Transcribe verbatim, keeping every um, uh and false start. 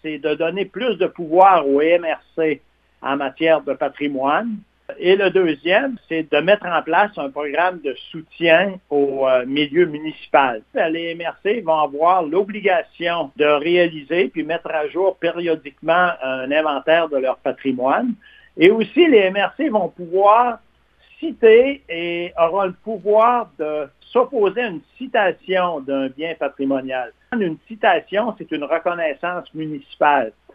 c'est de donner plus de pouvoir au M R C en matière de patrimoine. Et le deuxième, c'est de mettre en place un programme de soutien au euh, milieu municipal. Les M R C vont avoir l'obligation de réaliser puis mettre à jour périodiquement un inventaire de leur patrimoine. Et aussi, les M R C vont pouvoir citer et auront le pouvoir de s'opposer à une citation d'un bien patrimonial. Une citation, c'est une reconnaissance municipale.